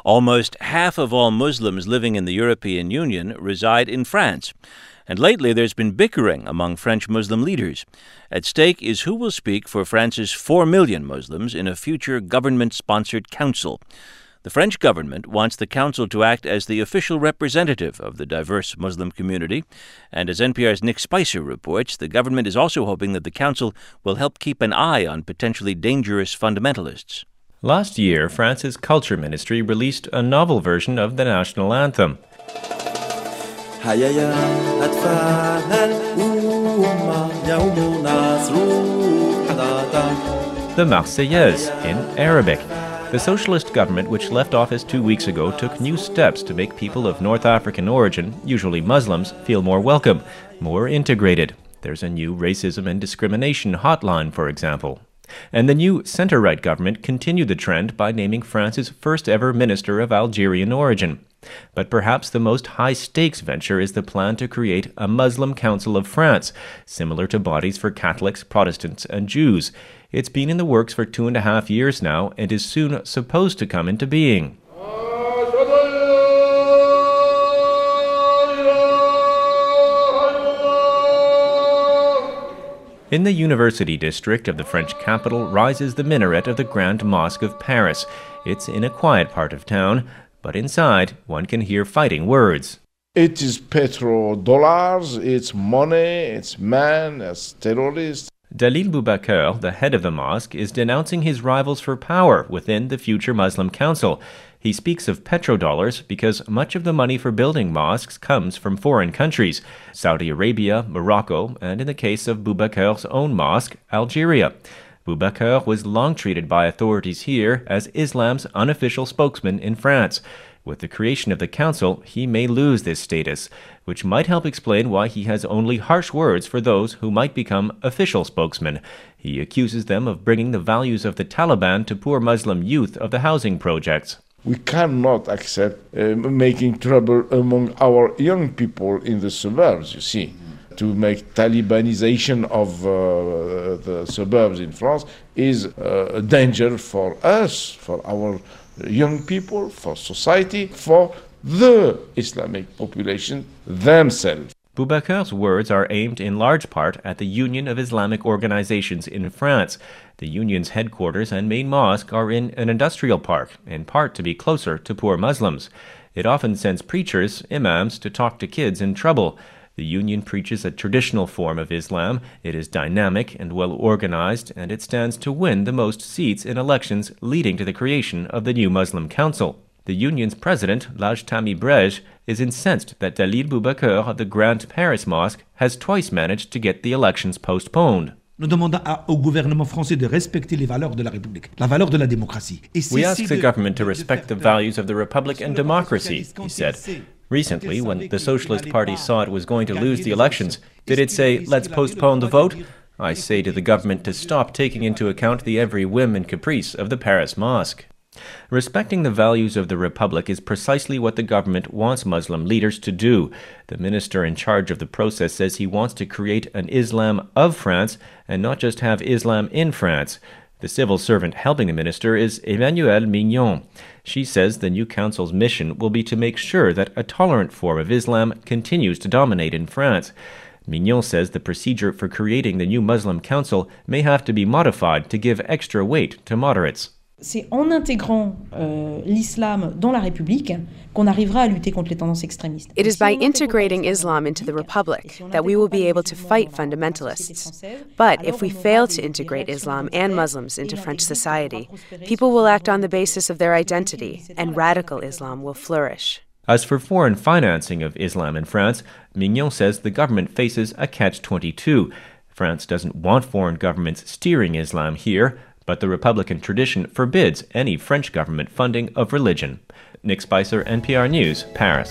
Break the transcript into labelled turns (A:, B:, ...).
A: Almost half of all Muslims living in the European Union reside in France. And lately there's been bickering among French Muslim leaders. At stake is who will speak for France's 4 million Muslims in a future government-sponsored council. The French government wants the council to act as the official representative of the diverse Muslim community. And as NPR's Nick Spicer reports, the government is also hoping that the council will help keep an eye on potentially dangerous fundamentalists.
B: Last year, France's Culture Ministry released a novel version of the national anthem. The Marseillaise in Arabic. The socialist government, which left office 2 weeks ago, took new steps to make people of North African origin, usually Muslims, feel more welcome, more integrated. There's a new racism and discrimination hotline, for example. And the new center-right government continued the trend by naming France's first-ever minister of Algerian origin. But perhaps the most high-stakes venture is the plan to create a Muslim Council of France, similar to bodies for Catholics, Protestants, and Jews. It's been in the works for 2.5 years now and is soon supposed to come into being. In the university district of the French capital rises the minaret of the Grand Mosque of Paris. It's in a quiet part of town, but inside one can hear fighting words.
C: It is petrodollars, it's money, it's man, it's terrorists.
B: Dalil Boubaker, the head of the mosque, is denouncing his rivals for power within the future Muslim Council. He speaks of petrodollars because much of the money for building mosques comes from foreign countries, Saudi Arabia, Morocco, and in the case of Boubaker's own mosque, Algeria. Boubaker was long treated by authorities here as Islam's unofficial spokesman in France. With the creation of the council, he may lose this status, which might help explain why he has only harsh words for those who might become official spokesmen. He accuses them of bringing the values of the Taliban to poor Muslim youth of the housing projects.
C: We cannot accept making trouble among our young people in the suburbs, you see. To make Talibanization of the suburbs in France is a danger for us, for our young people, for society, for the Islamic population themselves.
B: Boubaker's words are aimed in large part at the Union of Islamic Organizations in France. The union's headquarters and main mosque are in an industrial park, in part to be closer to poor Muslims. It often sends preachers, imams, to talk to kids in trouble. The union preaches a traditional form of Islam. It is dynamic and well organized, and it stands to win the most seats in elections leading to the creation of the new Muslim Council. The union's president, Laj Tami Brej, is incensed that Dalil Boubaker of the Grand Paris Mosque has twice managed to get the elections postponed.
D: Nous demandons au gouvernement français de respecter les valeurs de la République, la valeur de la démocratie.
B: We ask the government to respect the values of the Republic and democracy, he said. Recently, when the Socialist Party saw it was going to lose the elections, did it say, let's postpone the vote? I say to the government to stop taking into account the every whim and caprice of the Paris Mosque. Respecting the values of the Republic is precisely what the government wants Muslim leaders to do. The minister in charge of the process says he wants to create an Islam of France and not just have Islam in France. The civil servant helping the minister is Emmanuelle Mignon. She says the new council's mission will be to make sure that a tolerant form of Islam continues to dominate in France. Mignon says the procedure for creating the new Muslim Council may have to be modified to give extra weight to moderates.
E: C'est en intégrant l'islam dans la République qu'on arrivera à lutter contre les tendances extrémistes.
F: It is by integrating Islam into the Republic that we will be able to fight fundamentalists. But if we fail to integrate Islam and Muslims into French society, people will act on the basis of their identity, and radical Islam will flourish.
B: As for foreign financing of Islam in France, Mignon says the government faces a catch-22. France doesn't want foreign governments steering Islam here, but the Republican tradition forbids any French government funding of religion. Nick Spicer, NPR News, Paris.